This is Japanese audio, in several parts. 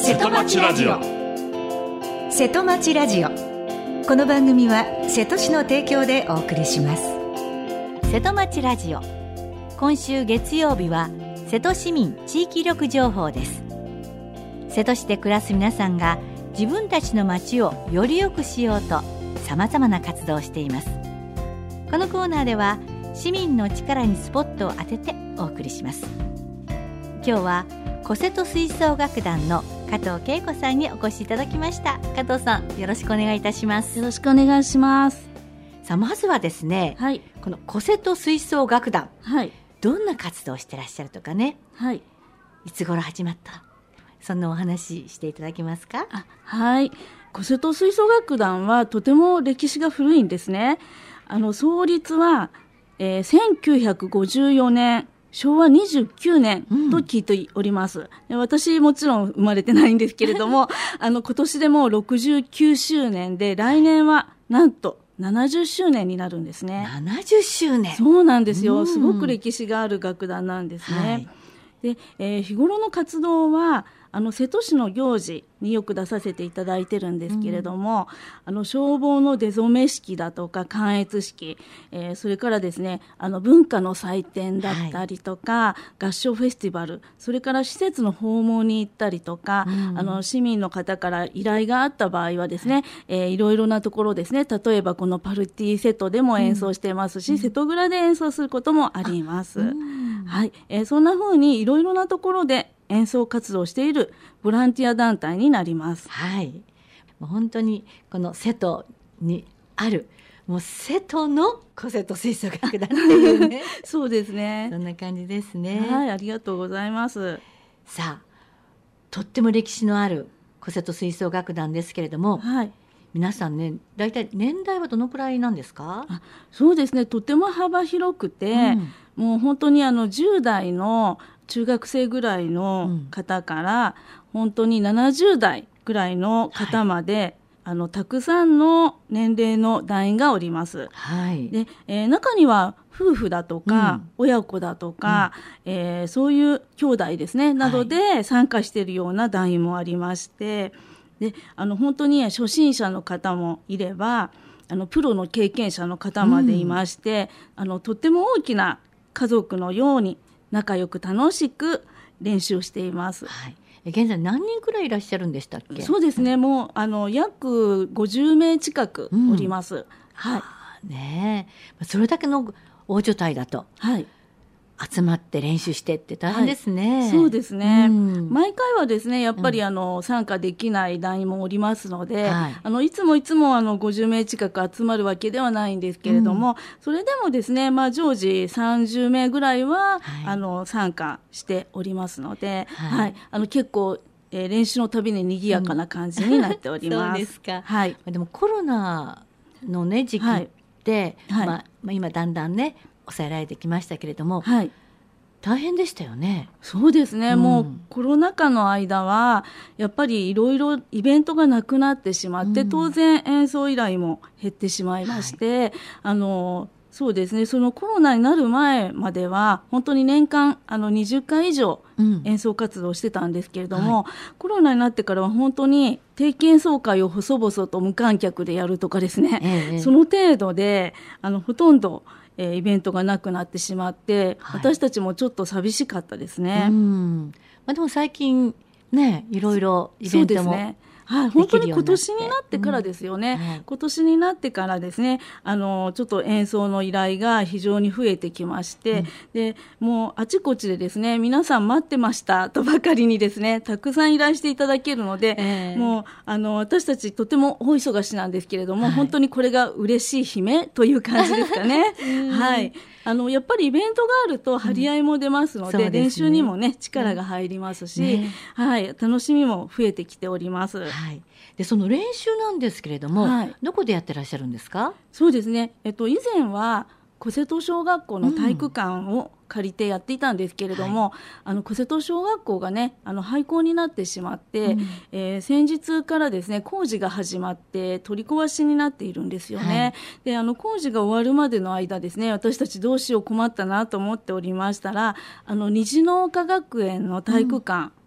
瀬戸町ラジオ。 瀬戸町ラジオ。この番組は瀬戸市の提供でお送りします。 瀬戸町ラジオ。今週月曜日は瀬戸市民地域力情報です。瀬戸市で暮らす皆さんが自分たちの町をより良くしようとさまざまな活動をしています。このコーナーでは市民の力にスポットを当ててお送りします。今日は小瀬戸吹奏楽団の加藤恵子さんにお越しいただきました。加藤さん、よろしくお願いいたします。 よろしくお願いします。 さあ、まずはですね、 はい、 この小瀬戸吹奏楽団、 はい、 どんな活動をしてらっしゃるとかね、 はい、 いつ頃始まった、そんなお話していただけますか？ はい、小瀬戸吹奏楽団はとても歴史が古いんですね。創立は、1954年昭和29年と聞いております、私もちろん生まれてないんですけれども今年でもう69周年で、来年はなんと70周年になるんですね。 70周年。 そうなんですよ。すごく歴史がある楽団なんですね、はい。で、日頃の活動は瀬戸市の行事によく出させていただいてるんですけれども、消防の出初め式だとか観閲式、それからですね文化の祭典だったりとか、合唱フェスティバル、それから施設の訪問に行ったりとか、市民の方から依頼があった場合はですね、いろいろなところですね、例えばこのパルティセットでも演奏してますし、瀬戸蔵で演奏することもあります、はい。そんな風にいろいろなところで演奏活動をしているボランティア団体になります。 はい。もう本当にこの瀬戸にある、もう瀬戸の小瀬戸吹奏楽団っていうねそうですね。 そんな感じですね。 はい、ありがとうございます。 さあ、とっても歴史のある小瀬戸吹奏楽団ですけれども、 はい、 皆さんね、だいたい年代はどのくらいなんですか？ そうですね、とても幅広くて、もう本当に10代の中学生ぐらいの方から、本当に70代ぐらいの方まで、たくさんの年齢の団員がおります、はい。で、中には夫婦だとか、親子だとか、そういう兄弟ですねなどで参加しているような団員もありまして、で本当に初心者の方もいれば、プロの経験者の方までいまして、とっても大きな家族のように仲良く楽しく練習しています、はい。 現在何人くらいいらっしゃるんでしたっけ？ そうですね、もう約50名近くおります、はい。 ねえ、それだけの大所帯だと、はい、集まって練習してって大変ですね、 はい、そうですね、毎回はですねやっぱり参加できない団員もおりますので、いつも50名近く集まるわけではないんですけれども、それでもですね、常時30名ぐらいは、参加しておりますので、はいはい、結構練習のたびに賑やかな感じになっております。 そうですか、 はい。 でもコロナの、ね、時期って、今だんだんね抑えられてきましたけれども、はい、大変でしたよね。 そうですね、もうコロナ禍の間はやっぱりいろいろイベントがなくなってしまって、当然演奏依頼も減ってしまいまして、そうですね、そのコロナになる前までは本当に年間20回以上演奏活動してたんですけれども、コロナになってからは本当に定期演奏会を細々と無観客でやるとかですね、その程度でほとんどイベントがなくなってしまって、私たちもちょっと寂しかったですね。 でも最近ね、いろいろイベントもはい、本当に今年になってからですよね、今年になってからですね、ちょっと演奏の依頼が非常に増えてきまして、でもうあちこちでですね、皆さん待ってましたとばかりにですね、たくさん依頼していただけるので、もう私たちとても大忙しなんですけれども、本当にこれが嬉しい悲鳴という感じですかね。はい。やっぱりイベントがあると張り合いも出ますので、練習にもね力が入りますし、はい、楽しみも増えてきております。 はい。でその練習なんですけれども、どこでやってらっしゃるんですか？ そうですね、以前は小瀬戸小学校の体育館を借りてやっていたんですけれども、小瀬戸小学校がね廃校になってしまって、先日からですね工事が始まって取り壊しになっているんですよね、で工事が終わるまでの間ですね、私たちどうしよう困ったなと思っておりましたら、虹の丘学園の体育館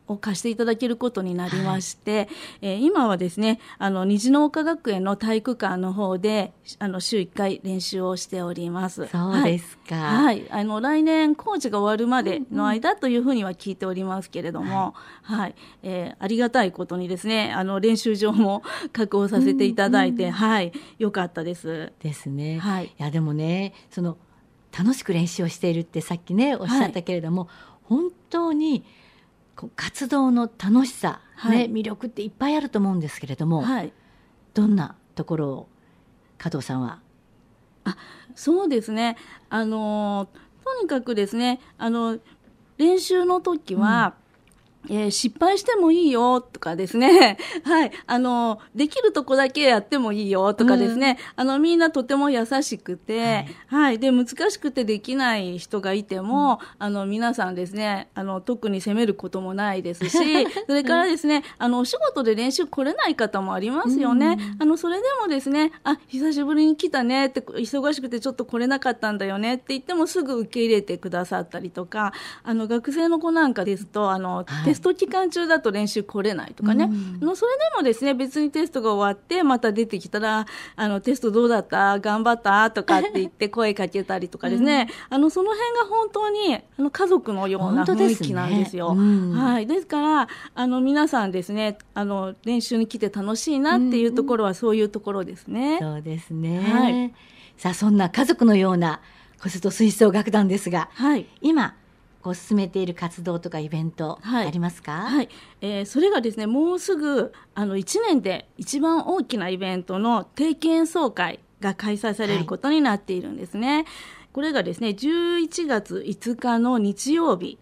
を貸していただけることになりまして、今はですね虹の丘学園の体育館の方で週1回練習をしております。 そうですか。 はい、来年工事が終わるまでの間というふうには聞いておりますけれども、はいありがたいことにですね練習場も確保させていただいて、よかったですですね。 はい、 いやでもね楽しく練習をしているってさっきねおっしゃったけれども、本当に活動の楽しさ、魅力っていっぱいあると思うんですけれども、どんなところを加藤さんは？ そうですねとにかくですね練習の時は、失敗してもいいよとかですね、できるとこだけやってもいいよとかですね、みんなとても優しくて、で難しくてできない人がいても、皆さんですね特に責めることもないですしそれからですねお仕事で練習来れない方もありますよね。それでもですね久しぶりに来たねって忙しくてちょっと来れなかったんだよねって言ってもすぐ受け入れてくださったりとか、学生の子なんかですとテスト期間中だと練習来れないとかね、それでもですね別にテストが終わってまた出てきたらテストどうだった頑張ったとかって言って声かけたりとかですね、その辺が本当に家族のような雰囲気なんですよ。ですから皆さんですね練習に来て楽しいなっていうところはそういうところですね。 そうですね、さあそんな家族のような小瀬戸吹奏楽団ですが、今進めている活動とかイベントありますか？ それがですねもうすぐ1年で一番大きなイベントの定期演奏会が開催されることになっているんですね。これがですね11月5日の日曜日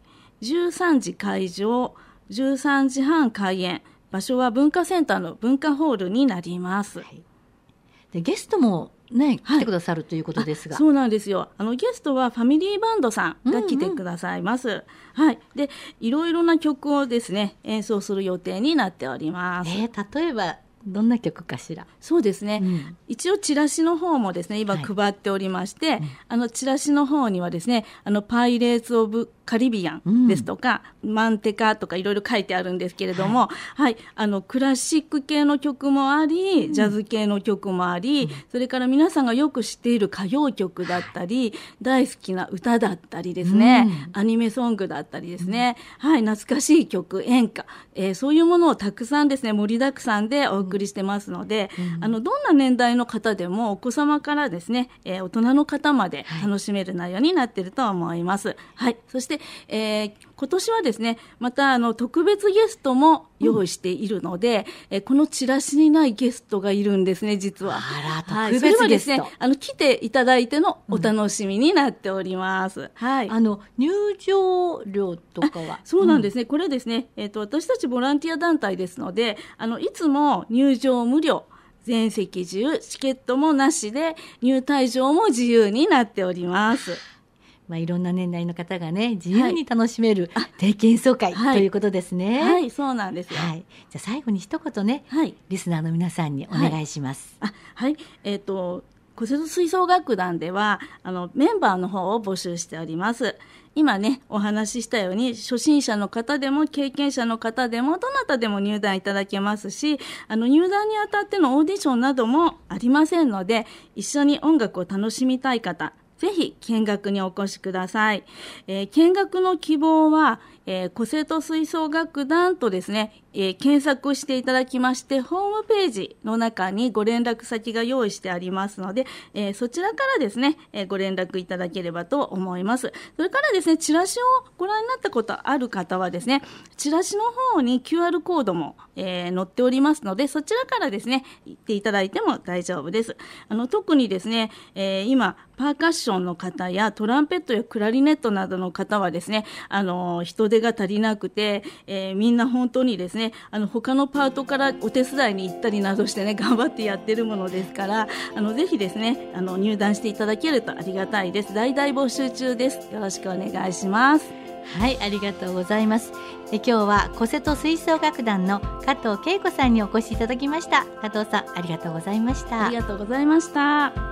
13時会場13時半開演、場所は文化センターの文化ホールになります。 でゲストも来てくださるということですが、 そうなんですよ。ゲストはファミリーバンドさんが来てくださいます。でいろいろな曲をですね演奏する予定になっております。 例えばどんな曲かしら？ そうですね、一応チラシの方もですね今配っておりまして、チラシの方にはですねパイレーツ・オブ・カリビアンですとか、マンテカとかいろいろ書いてあるんですけれども、クラシック系の曲もありジャズ系の曲もあり、それから皆さんがよく知っている歌謡曲だったり、大好きな歌だったりですね、アニメソングだったりですね、懐かしい曲、演歌、そういうものをたくさんですね盛りだくさんでお送りしてますので、どんな年代の方でもお子様からですね、大人の方まで楽しめる内容になっていると思います。そして、今年はですねまた特別ゲストも用意しているので、このチラシにないゲストがいるんですね実は。 特別ゲスト、 それはですね来ていただいてのお楽しみになっております。 入場料とかは？ そうなんですね、これですね、私たちボランティア団体ですのでいつも入場無料、全席自由、チケットもなしで入退場も自由になっております。 いろんな年代の方がね自由に楽しめる定期演奏会ということですね。 そうなんですよ。 じゃあ最後に一言ね、リスナーの皆さんにお願いします。 小瀬戸吹奏楽団ではメンバーの方を募集しております。今ねお話ししたように初心者の方でも経験者の方でもどなたでも入団いただけますし、入団にあたってのオーディションなどもありませんので、一緒に音楽を楽しみたい方ぜひ見学にお越しください。見学の希望は、小瀬戸吹奏楽団とですね、検索していただきましてホームページの中にご連絡先が用意してありますので、そちらからですね、ご連絡いただければと思います。それからですねチラシをご覧になったことある方はですねチラシの方に QR コードも、載っておりますので、そちらからですね行っていただいても大丈夫です。特にですね、今パーカッションの方やトランペットやクラリネットなどの方はですね人手が足りなくて、みんな本当にですね他のパートからお手伝いに行ったりなどしてね頑張ってやってるものですから、ぜひですね入団していただけるとありがたいです。大々募集中です。よろしくお願いします。 ありがとうございます。今日は小瀬戸吹奏楽団の加藤恵子さんにお越しいただきました。加藤さんありがとうございました。 ありがとうございました。